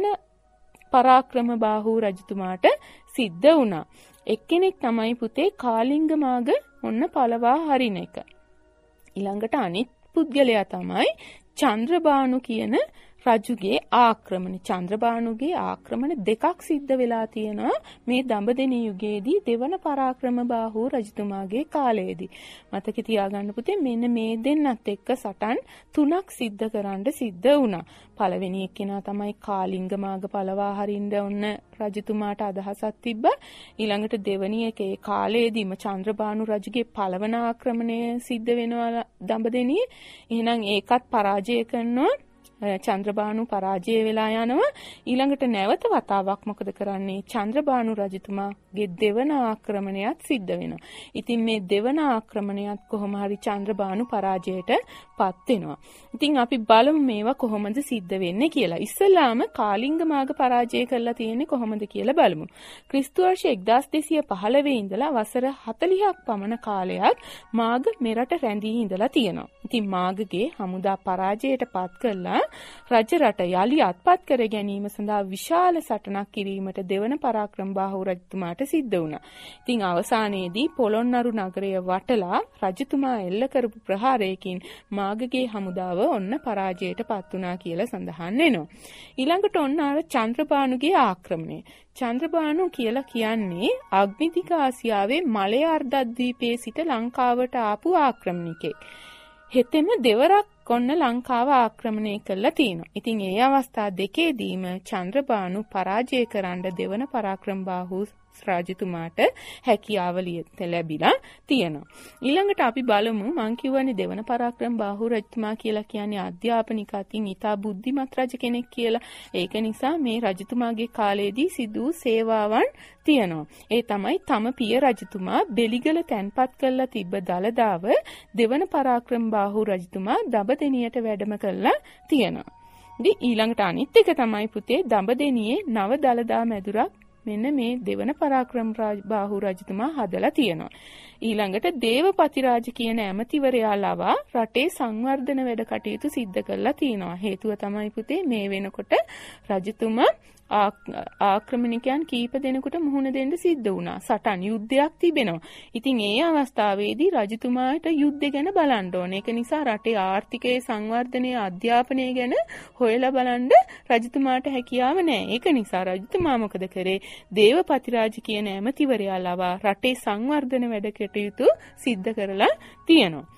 පරාක්‍රමබාහු රජතුමාට සිද්ධ වුණා. එක්කෙනෙක් තමයි පුතේ කාලිංග මාග ඔන්න පළවා හරින එක. ඊළඟට අනිත් පුද්ගලයා තමයි චන්ද්‍රබානු කියන රජුගේ ආක්‍රමණ. චන්ද්‍රබානුගේ ආක්‍රමණ දෙකක් සිද්ධ වෙලා තියෙනවා මේ දඹදෙනි යුගයේදී දෙවන පරාක්‍රමබාහු රජතුමාගේ කාලයේදී. මතක තියාගන්න පුතේ මෙන්න මේ දෙන්නත් එක්ක සටන් තුනක් සිද්ධ කරන්න සිද්ධ වුණා. පළවෙනි එක්කෙනා තමයි කාලිංග මාග පළවා හරින්න ඔන්න රජතුමාට අදහසක් තිබ්බා. ඊළඟට දෙවැනි එකේ කාලයේදීම චන්ද්‍රබානු රජුගේ පළවන ආක්‍රමණය සිද්ධ වෙනවා දඹදෙනියේ. එහෙනම් ඒකත් පරාජය කරනවා. චන්ද්‍රබානු පරාජය වෙලා යනවා. ඊළඟට නැවත වතාවක් මොකද කරන්නේ? චන්ද්‍රබානු රජතුමාගේ දෙවන ආක්‍රමණයත් සිද්ධ වෙනවා. ඉතින් මේ දෙවන ආක්‍රමණයත් කොහොම හරි චන්ද්‍රබානු පරාජයට පත් වෙනවා. ඉතින් අපි බලමු මේවා කොහොමද සිද්ධ වෙන්නේ කියලා. ඉස්සෙල්ලාම කාලිංග මාග පරාජය කරලා තියෙන්නේ කොහොමද කියලා බලමු. ක්‍රිස්තු වර්ෂ එක්දාස් දෙසිය පහළොව ඉඳලා වසර හතළිහක් පමණ කාලයක් මාග මෙරට රැඳී ඉඳලා තියෙනවා. ඉතින් මාගගේ හමුදා පරාජයට පත් කළා රජ රට යලි අත්පත් කර ගැනීම සඳහා විශාල සටනක් කිරීමට දෙවන පරාක්‍රමබාහු රජතුමාට සිද්ධ වුණා. ඉතින් අවසානයේදී පොළොන්නරු නගරය වටලා රජතුමා එල්ල කරපු ප්‍රහාරයකින් මාගගේ හමුදාව ඔන්න පරාජයට පත් වුණා කියලා සඳහන් වෙනවා. ඊළඟට ඔන්න අර චන්ද්‍රබානුගේ ආක්‍රමණය. චන්ද්‍රබානු කියලා කියන්නේ අග්නිදිග ආසියාවේ මලය අර්ධද්වීපයේ සිට ලංකාවට ආපු ආක්‍රමණිකෙක්. හෙතෙම දෙවරක් කොන්න ලංකාව ආක්‍රමණය කළා තියෙනවා. ඉතින් ඒ අවස්ථා දෙකේදීම චන්ද්‍රබානු පරාජය කරන්න දෙවන පරාක්‍රමබාහු රජතුමාට හැකියාව ලැබිලා තියෙනවා. ඊළඟට අපි බලමු මං කියවනේ දෙවන පරාක්‍රමබාහු රජතුමා කියලා කියන්නේ අධ්‍යාපනික අතින් ඉතා බුද්ධිමත් රජ කෙනෙක් කියලා. ඒක නිසා මේ රජතුමාගේ කාලයේදී සිදු සේවාවන් තියෙනවා. ඒ තමයි තම පිය රජතුමා බෙලිගල තැන්පත් කළා තිබ්බ දලදාව දෙවන පරාක්‍රමබාහු රජතුමා දඹදෙනියට වැඩම කළා තියෙනවා. ඉතින් ඊළඟට අනිත් එක තමයි පුතේ දඹදෙනියේ නව දලදා මැදුරක් මෙන්න මේ දෙවන පරාක්‍රමබාහු රජතුමා හදලා තියෙනවා. ඊළඟට දේවපතිරාජ කියන ඇමතිවරයා ලවා රටේ සංවර්ධන වැඩ කටයුතු සිද්ධ කරලා තියෙනවා. හේතුව තමයි පුතේ මේ වෙනකොට රජතුමා ආක්‍රමණිකයන් කීප දෙනෙකුට මුහුණ දෙන්න සිද්ධ වුණා. සටන් යුද්ධයක් තිබෙනවා. ඉතින් ඒ අවස්ථාවේදී රජතුමාට යුද්ධ ගැන බලන්න ඕනේ. ඒක නිසා රටේ ආර්ථිකයේ සංවර්ධනය, අධ්‍යාපනය ගැන හොයලා බලන්න රජතුමාට හැකියාව නැහැ. ඒක නිසා රජතුමා මොකද කරේ? දේවපතිරාජ කියන ඇමතිවරයා ලවා රටේ සංවර්ධන වැඩ කටයුතු සිද්ධ කරලා තියෙනවා.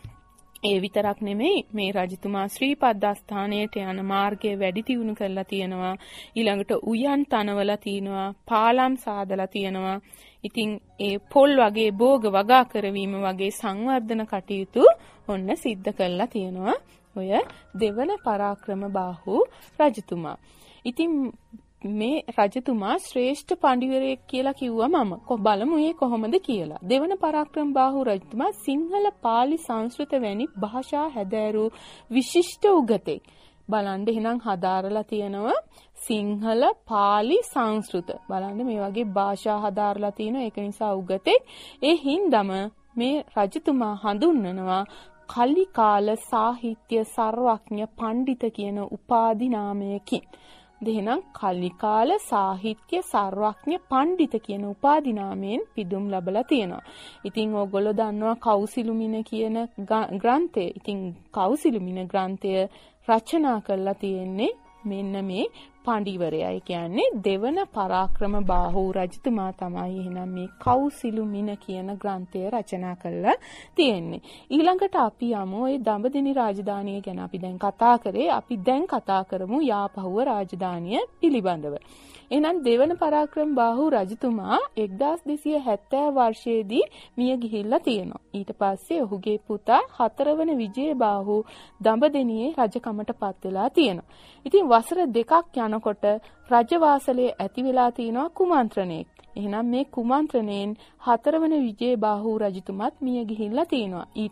ඒ විතරක් නෙමෙයි මේ රජතුමා ශ්‍රී පද්දස්ථානයට යන මාර්ගය වැඩි දියුණු කරලා තියෙනවා. ඊළඟට උයන් තනවලා තිනවා, පාලම් සාදලා තියෙනවා. ඉතින් ඒ පොල් වගේ භෝග වගා කරවීම වගේ සංවර්ධන කටයුතු ඔන්න සිද්ධ කරලා තියෙනවා ඔය දෙවන පරාක්‍රම බාහු රජතුමා. ඉතින් මේ රජතුමා ශ්‍රේෂ්ඨ පඬිවරයෙක් කියලා කිව්වා මම. බලමු ඒ කොහොමද කියලා. දෙවන පරාක්‍රම බාහු රජතුමා සිංහල, පාලි, සංස්කෘත වැනි භාෂා හැදෑරූ විශිෂ්ට උගතෙක්. බලන්න එහෙනම් හදාරලා තියෙනවා සිංහල, පාලි, සංස්කෘත. බලන්න මේ වගේ භාෂා හදාරලා තියෙනවා. ඒක නිසා උගතෙක්. ඒ හින්දම මේ රජතුමා හඳුන්වනවා කලිකාල සාහිත්‍ය සර්වඥ පඬිත කියන උපාධි නාමයකින්. දෙහිනම් කලිකාල සාහිත්‍ය සර්වඥ පඬිත කියන උපාධි නාමයෙන් පිදුම් ලැබලා තියෙනවා. ඉතින් ඕගොල්ලෝ දන්නවා කෞසිලුමින කියන ග්‍රන්ථය. ඉතින් කෞසිලුමින ග්‍රන්ථය රචනා කරලා තියෙන්නේ මෙන්න මේ පඬිවරයයි. කියන්නේ දෙවන පරාක්‍රම බාහු රජතුමා තමයි එහෙනම් මේ කෞසිලුමින කියන ග්‍රන්ථය රචනා කරලා තියෙන්නේ. ඊළඟට අපි යමු ඒ දඹදෙණි රාජධානිය ගැන. අපි දැන් කතා කරේ. අපි දැන් කතා කරමු යාපහුව රාජධානිය පිළිබඳව. එහෙනම් දෙවන පරාක්‍රම බාහු රජතුමා එක්දාස් දෙසිය හැත්තෑ වර්ෂයේදී මිය ගිහිල්ලා තියෙනවා. ඊට පස්සේ ඔහුගේ පුතා හතරවන විජේබාහු දඹදෙණියේ රජකමට පත් වෙලා තියෙනවා. ඉතින් වසර දෙකක් යනකොට රජවාසලේ ඇති වෙලා තියෙනවා කුමන්ත්‍රණයක්. එහෙනම් මේ කුමන්ත්‍රණයෙන් හතරවන විජේබාහු රජතුමත් මිය ගිහිල්ලා තියෙනවා. ඊට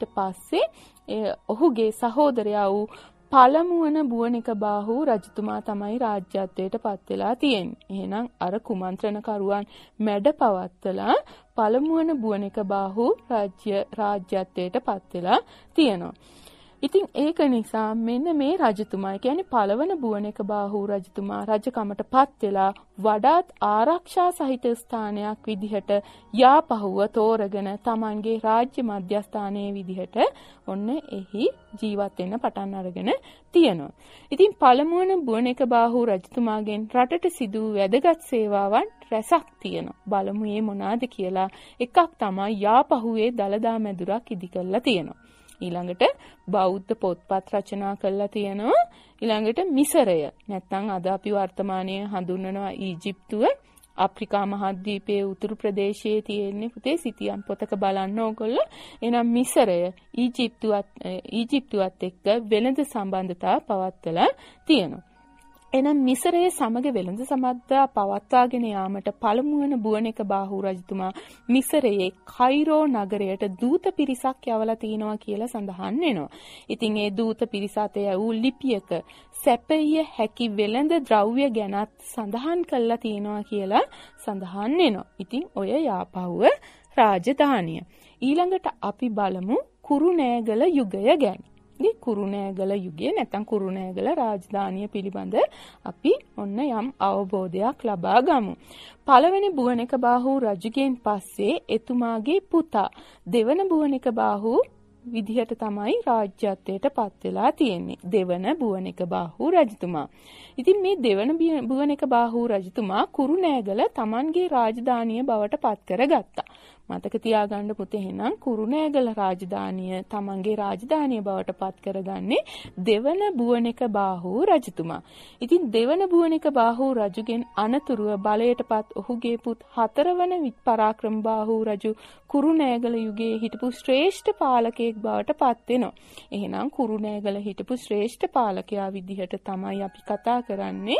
පස්සේ ඔහුගේ සහෝදරයා වූ පළමුවන බුවනික බාහු රජතුමා තමයි රාජ්‍යත්වයට පත් වෙලා තියෙන්නේ. එහෙනම් අර කුමන්ත්‍රණකරුවන් මැඩ පවත්වලා පළමුවන බුවනික බාහු රාජ්‍ය රාජ්‍යත්වයට පත් වෙලා තියෙනවා. ඉතින් ඒක නිසා මෙන්න මේ රජතුමා කියන්නේ පළවන බුවනික බාහු රජතුමා රජකමට පත් වෙලා වඩාත් ආරක්ෂා සහිත ස්ථානයක් විදිහට යාපහුව තෝරගෙන තමන්ගේ රාජ්‍ය මධ්‍යස්ථානයේ විදිහට ඔන්න එහි ජීවත් වෙන්න පටන් අරගෙන තියෙනවා. ඉතින් පළමුවන බුවනික බාහු රජතුමාගෙන් රටට සිදු වැදගත් සේවාවන් රැසක් තියෙනවා. බලමු මේ මොනවාද කියලා. එකක් තමයි යාපහුවේ දළදා මැදුරක් ඉදි කරලා තියෙනවා. ඊළඟට බෞද්ධ පොත්පත් රචනා කරලා තියෙනවා. ඊළඟට මිසරය නැත්නම් අද අපි වර්තමානයේ හඳුන්වනවා ඊජිප්තුව අප්‍රිකා මහද්වීපයේ උතුරු ප්‍රදේශයේ තියෙන්නේ පුතේ සිතියම් පොතක බලන්න ඕගොල්ලෝ. එහෙනම් මිසරය ඊජිප්තුවත් ඊජිප්තුවත් එක්ක වෙළඳ සම්බන්ධතා පවත්වලා තියෙනවා. එනම් මිසරයේ සමග වෙළඳ සම්බන්ධතා පවත්වාගෙන යාමට පළමුවන බුවනික බාහු රජතුමා මිසරයේ කයිරෝ නගරයට දූත පිරිසක් යවලා තිනවා කියලා සඳහන් වෙනවා. ඉතින් ඒ දූත පිරිස අතේ වූ ලිපියක සැපයිය හැකි වෙළඳ ද්‍රව්‍ය ගැනත් සඳහන් කරලා තිනවා කියලා සඳහන් වෙනවා. ඉතින් ඔය යාපහුව රාජධානිය. ඊළඟට අපි බලමු කුරුණෑගල යුගය ගැන. මේ කුරුණෑගල යුගය නැත්නම් කුරුණෑගල රාජධානිය පිළිබඳ අපි ඔන්න යම් අවබෝධයක් ලබා ගමු. පළවෙනි බුවනික බාහු රජුගෙන් පස්සේ එතුමාගේ පුතා දෙවන බුවනික බාහු විදිහට තමයි රාජ්‍යත්වයට පත් වෙලා තියෙන්නේ. දෙවන බුවනික බාහු රජතුමා. ඉතින් මේ දෙවන බුවනික බාහු රජතුමා කුරුණෑගල තමන්ගේ රාජධානිය බවට පත් කරගත්තා. මතක තියාගන්න පුතේ එහෙනම් කුරුණෑගල රාජධානිය තමන්ගේ රාජධානිය බවට පත් කරගන්නේ දෙවන බුවනික බාහු රජතුමා. ඉතින් දෙවන බුවනික බාහු රජුගෙන් අනතුරුව බලයටපත් ඔහුගේ පුත් හතරවන පරාක්‍රම බාහු රජු කුරුණෑගල යුගයේ හිටපු ශ්‍රේෂ්ඨ පාලකයෙක් බවට පත් වෙනවා. එහෙනම් කුරුණෑගල හිටපු ශ්‍රේෂ්ඨ පාලකයා විදිහට තමයි අපි කතා කරන්නේ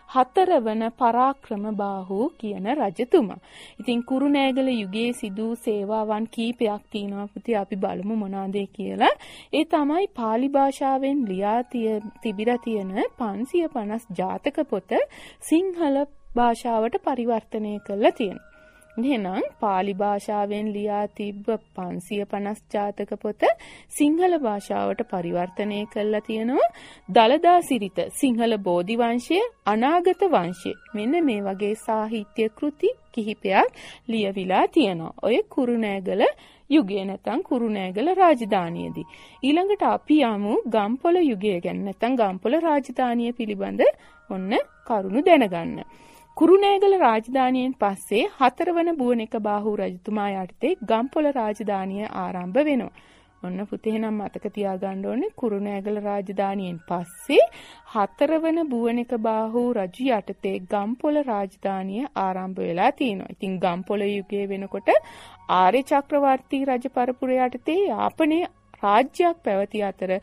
හතරවන පරාක්‍රම බාහු කියන රජතුමා. ඉතින් කුරුණෑගල යුගයේ සිදු සේවාවන් කීපයක් තියෙනවා පුතේ අපි බලමු මොනවාද කියලා. ඒ තමයි පාලි භාෂාවෙන් ලියා තිබිලා තියෙන පන්සිය පනස් ජාතක පොත සිංහල භාෂාවට පරිවර්තනය කරලා තියෙනවා. එහෙනම් පාලි භාෂාවෙන් ලියා තිබ්බ පන්සිය පනස් ජාතක පොත සිංහල භාෂාවට පරිවර්තනය කරලා තියෙනවා. දළදා සිරිත සිංහල බෝධි වංශය, අනාගත වංශය මෙන්න මේ වගේ සාහිත්‍ය කෘති කිහිපයක් ලියවිලා තියෙනවා. ඔය කුරුණෑගල යුගය නැත්නම් කුරුණෑගල රාජධානියේදී. ඊළඟට අපි යමු ගම්පොළ යුගය ගැන නැත්නම් ගම්පොළ රාජධානිය පිළිබඳ ඔන්න කරුණු දැනගන්න. කුරුණෑගල රාජධානියෙන් පස්සේ හතරවන බුවනික බාහු රජතුමා යටතේ ගම්පොළ රාජධානිය ආරම්භ වෙනවා. ඔන්න පුතේ නම් මතක තියාගන්න ඕනේ කුරුණෑගල රාජධානියෙන් පස්සේ හතරවන බුවනික බාහු රජු යටතේ ගම්පොළ රාජධානිය ආරම්භ වෙලා තියෙනවා. ඉතින් ගම්පොළ යුගයේ වෙනකොට ආර්ය චක්‍රවර්ති රජ පරපුර යටතේ යාපනයේ රාජ්‍යයක් පැවති අතර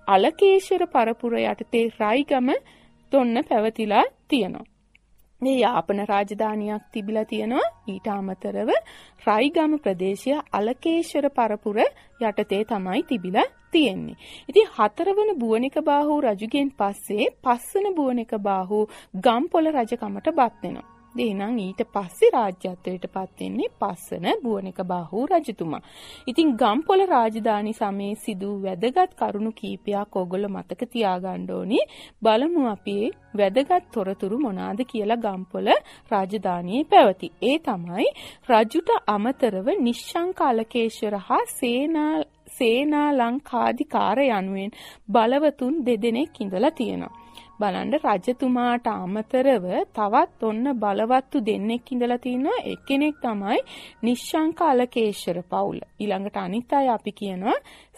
අලකේශර පරපුර යටතේ රයිගම තොන්න පැවතිලා තියෙනවා. මේ යාපන රාජධානියක් තිබිලා තියෙනවා. ඊට අමතරව රයිගම ප්‍රදේශය අලකේශර පරපුර යටතේ තමයි තිබිලා තියෙන්නේ. ඉතින් හතරවන බුවනික බාහු රජුගෙන් පස්සේ පස්වන බුවනික බාහු ගම්පොළ රජකමට බත් වෙනවා. එහෙනම් ඊට පස්සේ රාජ්‍යත්වයට පත් වෙන්නේ පස්වන බුවනික බාහු රජතුමා. ඉතින් ගම්පොළ රාජධානි සමයේ සිදු වැදගත් කරුණු කීපයක් ඕගොල්ලෝ මතක තියාගන්න ඕනේ. බලමු අපි වැදගත් තොරතුරු මොනවාද කියලා ගම්පොළ රාජධානියේ පැවති. ඒ තමයි රජුට අමතරව නිශ්ශංක අලකේශර හා සේනා සේනාලංකාධිකාර යනුවෙන් බලවතුන් දෙදෙනෙක් ඉඳලා තියෙනවා. බලන්න රජතුමාට අමතරව තවත් ඔන්න බලවත්තු දෙන්නෙක් ඉඳලා තිනවා. එක්කෙනෙක් තමයි නිශ්ශංක අලකේශර පවුල. ඊළඟට අනිත් අය අපි කියනවා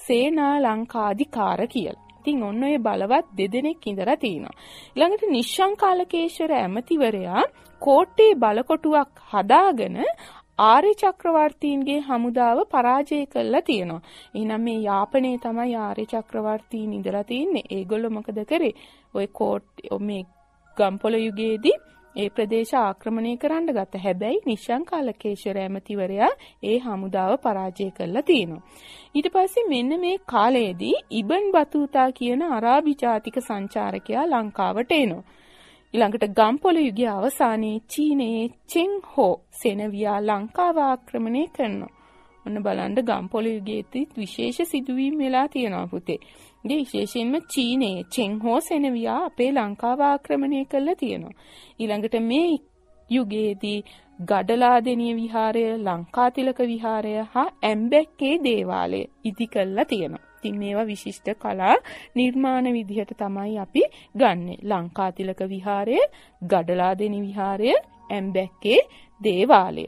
සේනාලංකාධිකාර කියලා. ඉතින් ඔන්න ඔය බලවත් දෙදෙනෙක් ඉඳලා තිනවා. ඊළඟට නිශ්ශංක අලකේශර ඇමතිවරයා කෝට්ටේ බලකොටුවක් හදාගෙන ආර්ය චක්‍රවර්තීන්ගේ හමුදාව පරාජය කළා තියෙනවා. එහෙනම් මේ යාපනයේ තමයි ආර්ය චක්‍රවර්තීන් ඉඳලා තින්නේ. ඒගොල්ලෝ මොකද කරේ? ඔය කෝට් මේ ගම්පොළ යුගයේදී ඒ ප්‍රදේශ ආක්‍රමණය කරන්න ගත්තා. හැබැයි නිශ්ශංක අලකේශර ඇමතිවරයා ඒ හමුදාව පරාජය කළා තියෙනවා. ඊට පස්සේ මෙන්න මේ කාලයේදී ඉබන් බතූතා කියන අරාබි ජාතික සංචාරකයා ලංකාවට එනවා. ඊළඟට ගම්පොළ යුගයේ අවසානයේ චීනයේ චෙන් හෝ සෙනවියා ලංකාව ආක්‍රමණය කරනවා. ඔන්න බලන්න ගම්පොළ යුගයේදී විශේෂ සිදුවීම් වෙලා තියෙනවා පුතේ. ඉතින් විශේෂයෙන්ම චීනයේ චෙන් හෝ සෙනවියා අපේ ලංකාව ආක්‍රමණය කළා තියෙනවා. ඊළඟට මේ යුගයේදී ගඩලාදෙණිය විහාරය, ලංකාතිලක විහාරය හා ඇම්බැක්කේ දේවාලය ඉදි කළා තියෙනවා. ඉතින් මේවා විශිෂ්ට කලා නිර්මාණ විදිහට තමයි අපි ගන්නෙ. ලංකාතිලක විහාරය, ගඩලාදෙණි විහාරය, ඇම්බැක්කේ දේවාලය.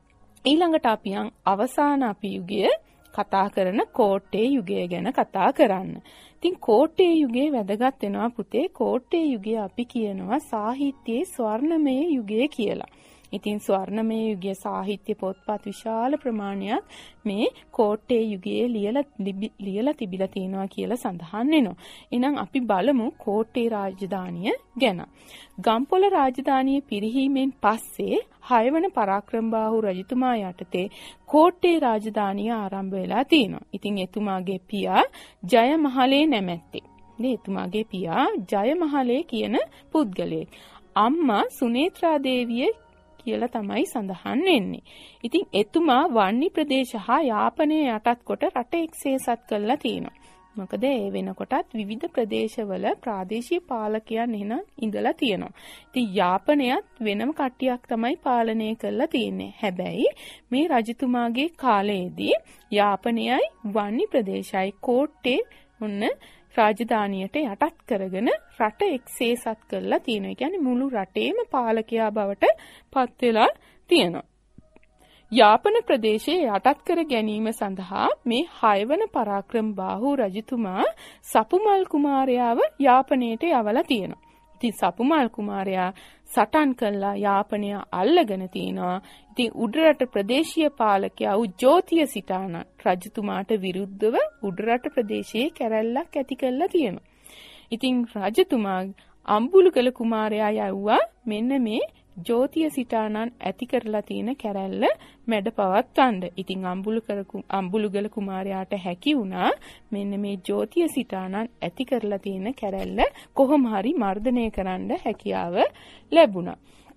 ඊළඟට අපි යන් අවසාන අපි යුගය කතා කරන කෝට්ටේ යුගය ගැන කතා කරන්න. ඉතින් කෝට්ටේ යුගයේ වැදගත් වෙනවා පුතේ. කෝට්ටේ යුගය අපි කියනවා සාහිත්‍යයේ ස්වර්ණමය යුගය කියලා. ඉතින් ස්වර්ණමය යුගයේ සාහිත්‍ය පොත්පත් විශාල ප්‍රමාණයක් මේ කෝට්ටේ යුගයේ ලියලා ලියලා තිබිලා තියෙනවා කියලා සඳහන් වෙනවා. එහෙනම් අපි බලමු කෝට්ටේ රාජධානිය ගැන. ගම්පොළ රාජධානිය පිරිහීමෙන් පස්සේ හයවන පරාක්‍රමබාහු රජතුමා යටතේ කෝට්ටේ රාජධානිය ආරම්භ වෙලා තියෙනවා. ඉතින් එතුමාගේ පියා ජයමහලේ නැමැත්තේ. ඉතින් එතුමාගේ පියා ජයමහලේ කියන පුද්ගලයෙක්. අම්මා සුනේත්‍රා දේවිය කියලා තමයි සඳහන් වෙන්නේ. ඉතින් එතුමා වන්නි ප්‍රදේශ හා යාපනය යටත් කොට රට එක්සේසත් කළා තියෙනවා. මොකද ඒ වෙනකොටත් විවිධ ප්‍රදේශවල ප්‍රාදේශීය පාලකයන් එහෙනම් ඉඳලා තියෙනවා. ඉතින් යාපනයත් වෙනම කට්ටියක් තමයි පාලනය කරලා තියෙන්නේ. හැබැයි මේ රජතුමාගේ කාලයේදී යාපනයයි වන්නි ප්‍රදේශයි කෝට්ටේ ඔන්න රාජධානියට යටත් කරගෙන රට එක්සේසත් කරලා තියෙනවා. ඒ කියන්නේ මුළු රටේම පාලකයා බවට පත් වෙලා තියෙනවා. යාපන ප්‍රදේශයේ යටත් කර ගැනීම සඳහා මේ හයවන පරාක්‍රමබාහු රජතුමා සපුමල් කුමාරයාව යාපනයට යවලා තියෙනවා. ඉතින් සපුමල් කුමාරයා සටන් කළා යාපනය අල්ලගෙන තිනවා. ඉතින් උඩරට ප්‍රදේශීය පාලකයා වූ ජෝතිය සිටාන රජතුමාට විරුද්ධව උඩරට ප්‍රදේශයේ කැරැල්ලක් ඇති කළා තියෙනවා. ඉතින් රජතුමා අම්බුලුගල කුමාරයා යවුවා මෙන්න මේ ජෝතිය සිටානන් ඇති කරලා තියෙන කැරැල්ල මැඩ පවත්වන්න. ඉතින් අම්බුලුගල කුමාරයාට හැකි වුණා මෙන්න මේ ජෝතිය සිටානන් ඇති කරලා තියෙන කැරැල්ල කොහොම හරි මර්ධනය කරන්න හැකියාව ලැබුණා.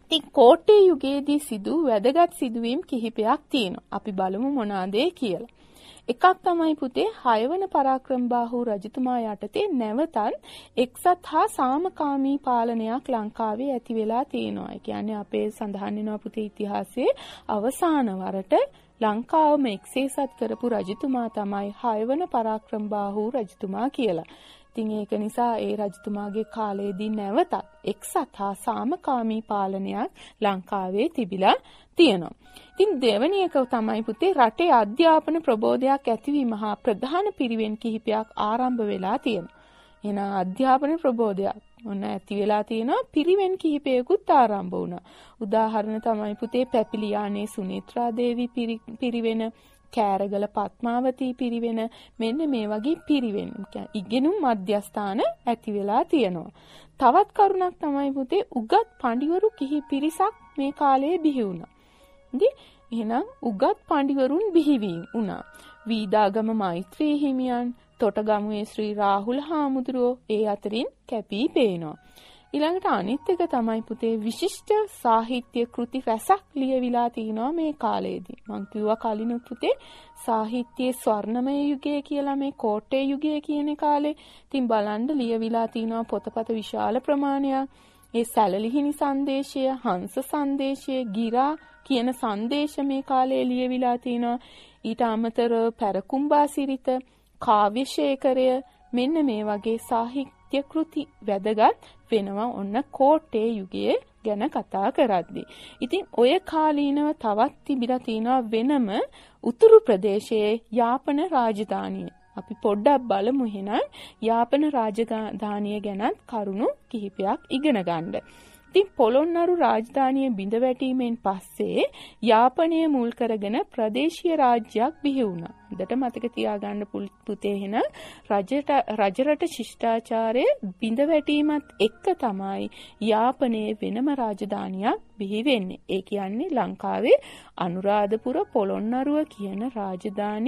ඉතින් කෝට්ටේ යුගයේදී සිදු වැදගත් සිදුවීම් කිහිපයක් තියෙනවා. අපි බලමු මොනවාද කියලා. එකක් තමයි පුතේ හයවන පරාක්‍රමබාහු රජතුමා යටතේ නැවතත් එක්සත් හා සාමකාමී පාලනයක් ලංකාවේ ඇති වෙලා තියෙනවා. ඒ කියන්නේ අපේ සඳහන් වෙනවා පුතේ ඉතිහාසයේ අවසාන වරට ලංකාවම එක්සේසත් කරපු රජතුමා තමයි හයවන පරාක්‍රමබාහු රජතුමා කියලා. ඉතින් ඒක නිසා ඒ රජතුමාගේ කාලයේදී නැවතත් එක්සත් හා සාමකාමී පාලනයක් ලංකාවේ තිබිලා තියෙනවා. ඉතින් දෙවැනි එක තමයි පුතේ රටේ අධ්‍යාපන ප්‍රබෝධයක් ඇතිවීම හා ප්‍රධාන පිරිවෙන් කිහිපයක් ආරම්භ වෙලා තියෙනවා. එහෙනම් අධ්‍යාපන ප්‍රබෝධයක් මොන ඇති වෙලා තියෙනවා පිරිවෙන් කිහිපයකුත් ආරම්භ වුණා. උදාහරණ තමයි පුතේ පැපිලියානේ සුනේත්‍රා දේවි පිරිවෙන, කෑරගල පත්මාවතී පිරිවෙන, මෙන්න මේ වගේ පිරිවෙන් ඉගෙනුම් මධ්‍යස්ථාන ඇති වෙලා තියෙනවා. තවත් කරුණක් තමයි පුතේ උගත් පඬිවරු කිහි පිරිසක් මේ කාලයේ බිහි වුණා. ඉතින් එහෙනම් උගත් පඬිවරුන් බිහි වුණා. වීදාගම මෛත්‍රී හිමියන්, තොටගමුවේ ශ්‍රී රාහුල හාමුදුරුවෝ ඒ අතරින් කැපී පේනවා. ඊළඟට අනිත් එක තමයි පුතේ විශිෂ්ට සාහිත්‍ය කෘති රැසක් ලියවිලා තිනවා මේ කාලයේදී. මම කිව්වා කලිනුත් පුතේ සාහිත්‍යයේ ස්වර්ණමය යුගය කියලා මේ කෝට්ටේ යුගය කියන කාලේ. ඉතින් බලන්න ලියවිලා තිනවා පොතපත විශාල ප්‍රමාණයක්. ඒ සැලලිහිණි සංදේශය, හංස සංදේශය, ගිරා කියන සංදේශ මේ කාලේ ලියවිලා තිනවා. ඊට අමතරව පැරකුම්බා සිරිත, කාව්‍ය ශේඛරය, මෙන්න මේ වගේ සාහිත්‍ය කෘති වැදගත් වෙනවා ඔන්න කෝට්ටේ යුගයේ ගැන කතා කරද්දී. ඉතින් ඔය කාලීනව තවත් තිබිලා තියෙනවා වෙනම උතුරු ප්‍රදේශයේ යාපන රාජධානිය. අපි පොඩ්ඩක් බලමු එහෙනම් යාපන රාජධානිය ගැනත් කරුණු කිහිපයක් ඉගෙන ගන්න. ඉතින් පොළොන්නරු රාජධානිය බිඳ වැටීමෙන් පස්සේ යාපනය මුල් කරගෙන ප්‍රදේශීය රාජ්‍යයක් බිහි වුණා. හොඳට මතක තියාගන්න පුතේ එහෙනම් රජට රජරට ශිෂ්ටාචාරය බිඳ වැටීමත් එක්ක තමයි යාපනයේ වෙනම රාජධානියක් බිහි වෙන්නේ. ඒ කියන්නේ ලංකාවේ අනුරාධපුර පොළොන්නරුව කියන රාජධානි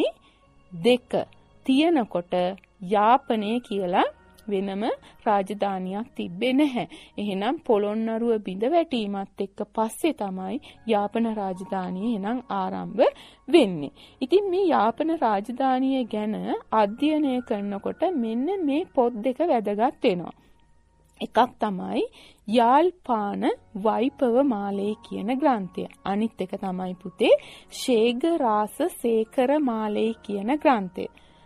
දෙක තියෙනකොට යාපනය කියලා වෙනම රාජධානියක් තිබ්බේ නැහැ. එහෙනම් පොළොන්නරුව බිඳ වැටීමත් එක්ක පස්සේ තමයි යාපන රාජධානිය එහෙනම් ආරම්භ වෙන්නේ. ඉතින් මේ යාපන රාජධානිය ගැන අධ්‍යයනය කරනකොට මෙන්න මේ පොත් දෙක වැදගත් වෙනවා. එකක් තමයි යාල්පාන වෛපව මාලේ කියන ග්‍රන්ථය. අනිත් එක තමයි පුතේ ශේගරාස සේකර මාලේ කියන ග්‍රන්ථය.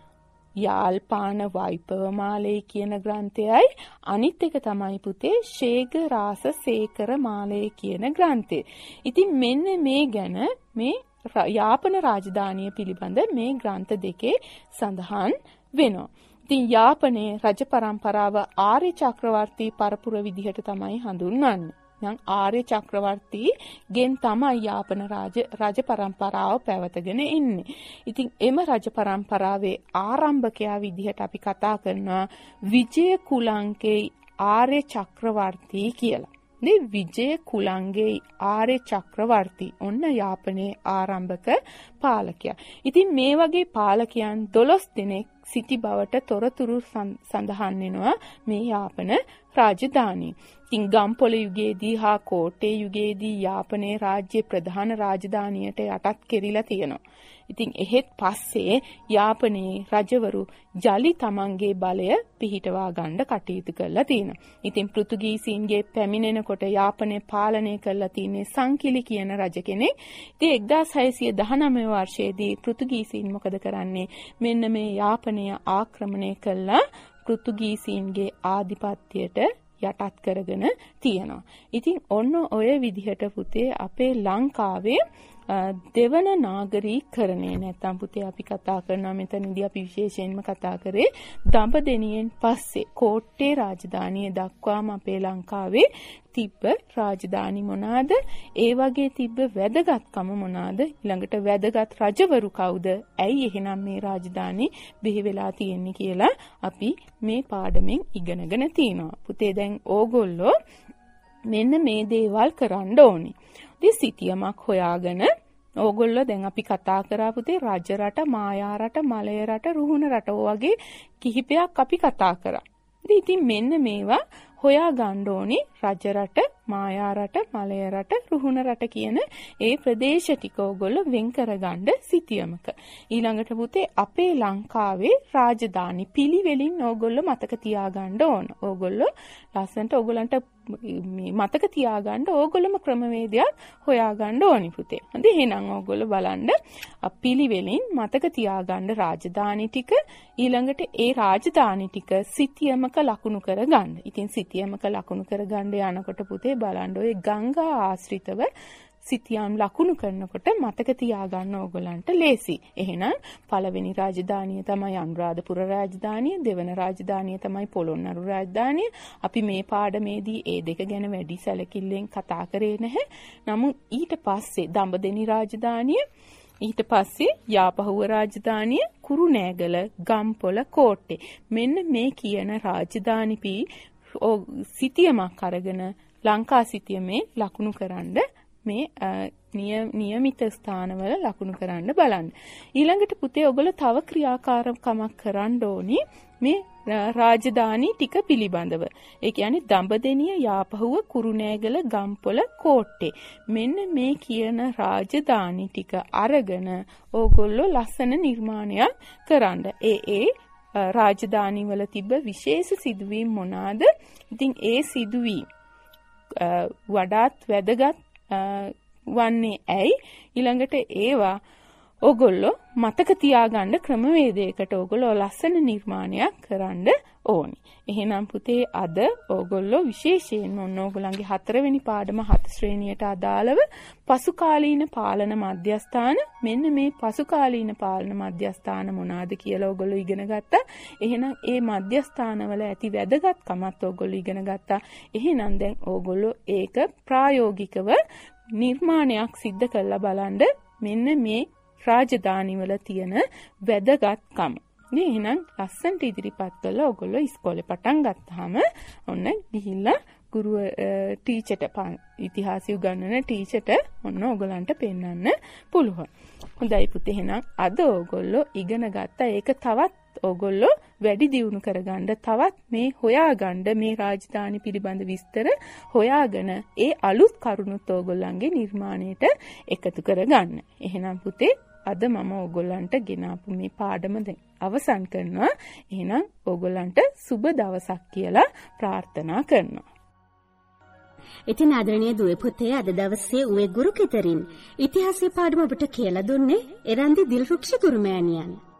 යාල්පාන වෛපව මාලේ කියන ග්‍රන්ථයයි අනිත් එක තමයි පුතේ ශේගරාස සේකර මාලේ කියන ග්‍රන්ථය. ඉතින් මෙන්න මේ ගැන මේ යාපන රාජධානිය පිළිබඳ මේ ග්‍රන්ථ දෙකේ සඳහන් වෙනවා. ඉතින් යාපනයේ රජ පරම්පරාව ආර්ය චක්‍රවර්ති පරපුර විදිහට තමයි හඳුන්වන්නේ. නම් ආර්ය චක්‍රවර්ති ගෙන් තමයි යාපන රාජ රජ පරම්පරාව පැවතගෙන ඉන්නේ. ඉතින් එම රජ පරම්පරාවේ ආරම්භකයා විදිහට අපි කතා කරනවා විජය කුලංගේ ආර්ය චක්‍රවර්ති කියලා. මේ විජය කුලංගේ ආර්ය චක්‍රවර්ති ඔන්න යාපනයේ ආරම්භක පාලකයා. ඉතින් මේ වගේ පාලකයන් දොළොස් දෙනෙක් සිටි බවට තොරතුරු සඳහන් වෙනවා මේ යාපන රාජධානිය. ඉතින් ගම්පොළ යුගයේදී හා කෝට්ටේ යුගයේදී යාපනයේ රාජ්‍ය ප්‍රධාන රාජධානියට යටත් කෙරිලා තියෙනවා. ඉතින් එහෙත් පස්සේ යාපනයේ රජවරු ජලි තමන්ගේ බලය පිහිටවා ගන්න කටයුතු කරලා තියෙනවා. ඉතින් පෘතුගීසීන්ගේ පැමිණෙනකොට යාපනය පාලනය කරලා තින්නේ සංකිලි කියන රජ කෙනෙක්. ඉතින් එක්දාස් හයසිය දහනවය වර්ෂයේදී පෘතුගීසීන් මොකද කරන්නේ? මෙන්න මේ යාපනය ආක්‍රමණය කළා පෘතුගීසීන්ගේ ආධිපත්‍යයට යටත් කරගෙන තියෙනවා. ඉතින් ඔන්න ඔය විදිහට පුතේ අපේ ලංකාවේ දෙවන නාගරීකරණය නැත්නම් පුතේ අපි කතා කරනවා මෙතනදී අපි විශේෂයෙන්ම කතා කරේ දඹදෙනියෙන් පස්සේ කෝට්ටේ රාජධානිය දක්වාම අපේ ලංකාවේ තිබ්බ රාජධානි මොනවාද? ඒ වගේ තිබ්බ වැදගත්කම මොනවාද? ඊළඟට වැදගත් රජවරු කවුද? ඇයි එහෙනම් මේ රාජධානි බිහි වෙලා තියෙන්නේ කියලා අපි මේ පාඩමෙන් ඉගෙනගෙන තිනවා. පුතේ දැන් ඕගොල්ලෝ මෙන්න මේ දේවල් කරන්න ඕනේ. ඉතින් සිතියමක් හොයාගෙන ඕගොල්ලෝ දැන් අපි කතා කරා පුතේ රජ රට, මායා රට, මලය රට, රුහුණ රට වගේ කිහිපයක් අපි කතා කරා. ඉතින් මෙන්න මේවා හොයා ගන්න ඕනි රජ රට, මායා රට, මලය රට, රුහුණ රට කියන ඒ ප්‍රදේශ ටික ඕගොල්ලෝ වෙන් කරගන්න සිතියමක. ඊළඟට පුතේ අපේ ලංකාවේ රාජධානි පිළිවෙලින් ඕගොල්ලෝ මතක තියාගන්න ඕන. ඕගොල්ලෝ ලස්සනට ඕගොල්ලන්ට මේ මතක තියාගන්න ඕගොල්ලෝම ක්‍රමවේදයක් හොයාගන්න ඕනි පුතේ. හරි එහෙනම් ඕගොල්ලෝ බලන්න පිළිවෙලින් මතක තියාගන්න රාජධානි ටික ඊළඟට ඒ රාජධානි ටික සිතියමක ලකුණු කරගන්න. ඉතින් සිතියමක ලකුණු කරගන්න යනකොට පුතේ බලන්න ඔය ගංගා ආශ්‍රිතව සිතියම් ලකුණු කරනකොට මතක තියාගන්න ඕගොල්ලන්ට ලේසි. එහෙනම් පළවෙනි රාජධානිය තමයි අනුරාධපුර රාජධානිය, දෙවන රාජධානිය තමයි පොළොන්නරු රාජධානිය. අපි මේ පාඩමේදී ඒ දෙක ගැන වැඩි සැලකිල්ලෙන් කතා කරේ නැහැ. නමුත් ඊට පස්සේ දඹදෙනි රාජධානිය, ඊට පස්සේ යාපහුව රාජධානිය, කුරුණෑගල, ගම්පොළ, කෝට්ටේ. මෙන්න මේ කියන රාජධානි පී සිතියමක් අරගෙන ලංකා සිතියමේ ලකුණු කරන්න මේ නියමිත ස්ථානවල ලකුණු කරන්න බලන්න. ඊළඟට පුතේ ඔයගොල්ලෝ තව ක්‍රියාකාරකමක් කරන්න ඕනි මේ රාජධානි ටික පිළිබඳව. ඒ කියන්නේ දඹදෙනිය, යාපහුව, කුරුණෑගල, ගම්පොළ, කෝට්ටේ. මෙන්න මේ කියන රාජධානි ටික අරගෙන ඕගොල්ලෝ ලස්සන නිර්මාණයක් කරන්න. ඒ ඒ රාජධානි වල තිබ්බ විශේෂ සිදුවීම් මොනවාද? ඉතින් ඒ සිදුවීම් වඩාත් වැදගත් වන්නේ ඇයි? ඊළඟට ඒවා ඕගොල්ලෝ මතක තියාගන්න ක්‍රමවේදයකට ඕගොල්ලෝ ලස්සන නිර්මාණයක් කරන්න ඕනි. එහෙනම් පුතේ අද ඕගොල්ලෝ විශේෂයෙන්ම ඔන්න ඕගොල්ලන්ගේ හතරවෙනි පාඩම හත ශ්‍රේණියට අදාළව පසුකාලීන පාලන මධ්‍යස්ථාන, මෙන්න මේ පසුකාලීන පාලන මධ්‍යස්ථාන මොනවාද කියලා ඕගොල්ලෝ ඉගෙන ගත්තා. එහෙනම් ඒ මධ්‍යස්ථානවල ඇති වැදගත්කමත් ඕගොල්ලෝ ඉගෙන ගත්තා. එහෙනම් දැන් ඕගොල්ලෝ ඒක ප්‍රායෝගිකව නිර්මාණයක් සිද්ධ කරලා බලන්න මෙන්න මේ රාජධානිවල තියෙන වැදගත්කම. නේ එහෙනම් ලස්සනට ඉදිරිපත් කළා ඔයගොල්ලෝ ඉස්කෝලේ පටන් ගත්තාම ඔන්න ගිහිල්ලා ගුරු ටීචර්ට ඉතිහාසය උගන්වන ටීචර්ට ඔන්න ඔයගලන්ට පෙන්වන්න පුළුවන්. හොඳයි පුතේ එහෙනම් අද ඔයගොල්ලෝ ඉගෙන ගත්තා ඒක තවත් ඔයගොල්ලෝ වැඩි දියුණු කරගන්න තවත් මේ හොයාගන්න මේ රාජධානි පිළිබඳ විස්තර හොයාගෙන ඒ අලුත් කරුණුත් ඔයගොල්ලන්ගේ නිර්මාණයට එකතු කරගන්න. එහෙනම් පුතේ අද මම ඕගොල්ලන්ට ගෙනාපු මේ පාඩම දැන් අවසන් කරනවා. එහෙනම් ඕගොල්ලන්ට සුබ දවසක් කියලා ප්‍රාර්ථනා කරනවා. ඉතින් ආදරණීය දුවේ පුතේ අද දවසේ උවේ ගුරු කෙතරින් ඉතිහාසයේ පාඩම ඔබට කියලා දුන්නේ එරන්දි දිල්රුක්ෂ ගුරුමෑණියන්.